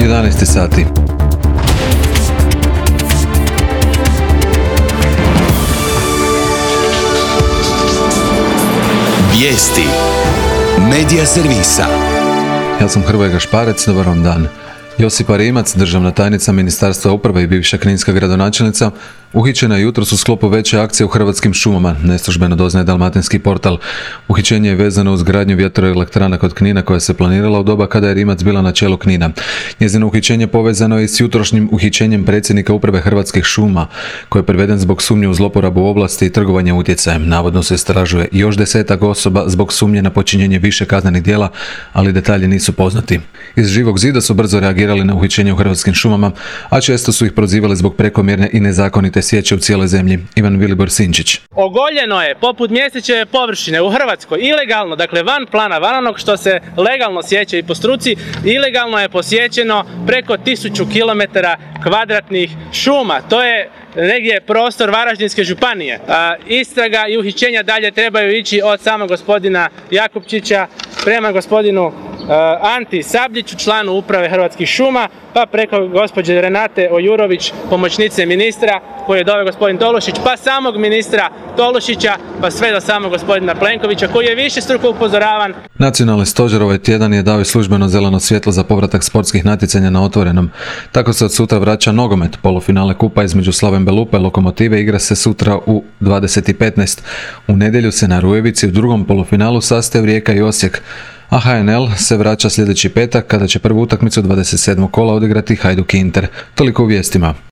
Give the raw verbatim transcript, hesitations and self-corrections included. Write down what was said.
jedanaest sati. Vijesti Medija servisa. Ja sam Hrvoje Gašparec, dobar vam dan. Josipa Rimac, državna tajnica Ministarstva uprave i bivša kninska gradonačelnica, uhićena je jutros u sklopu veće akcije u Hrvatskim šumama, neslužbeno doznaje Dalmatinski portal. Uhićenje je vezano uz gradnju vjetroelektrana kod Knina koja se planirala u doba kada je Rimac bila na čelu Knina. Njezino uhićenje povezano je i s jutrošnjim uhićenjem predsjednika uprave Hrvatskih šuma, koji je priveden zbog sumnje u zloporabu ovlasti i trgovanja utjecajem. Navodno se istražuje još desetak osoba zbog sumnje na počinjenje više kaznenih djela, ali detalji nisu poznati. Iz Živog zida su brzo reagirali na uhićenje u Hrvatskim šumama, a često su ih prozivali zbog prekomjerne i nezakonite sječe u cijeloj zemlji. Ivan Vilibor Sinčić. Ogoljeno je poput mjesečeve površine u Hrvatskoj ilegalno, dakle van plana, van onog što se legalno sječe i po struci, ilegalno je posjećeno preko tisuću kilometara kvadratnih šuma. To je negdje prostor Varaždinske županije. A, istraga i uhićenja dalje trebaju ići od samog gospodina Jakupčića prema gospodinu Anti Sabljiću, članu uprave Hrvatskih šuma, pa preko gospođe Renate Ojurović, pomoćnice ministra, koji je doveo gospodin Tolušić, pa samog ministra Tolušića, pa sve do samog gospodina Plenkovića, koji je višestruko upozoravan. Nacionalni stožer ovaj tjedan je dao i službeno zeleno svjetlo za povratak sportskih natjecanja na otvorenom. Tako se od sutra vraća nogomet. Polufinale kupa između Slaven Belupe i Lokomotive igra se sutra u dvadeset i petnaest. U nedjelju se na Rujevici u drugom polufinalu sastaju Rijeka i Osijek, a H N L se vraća sljedeći petak kada će prvu utakmicu dvadeset sedmog kola odigrati Hajduk Inter. Toliko u vijestima.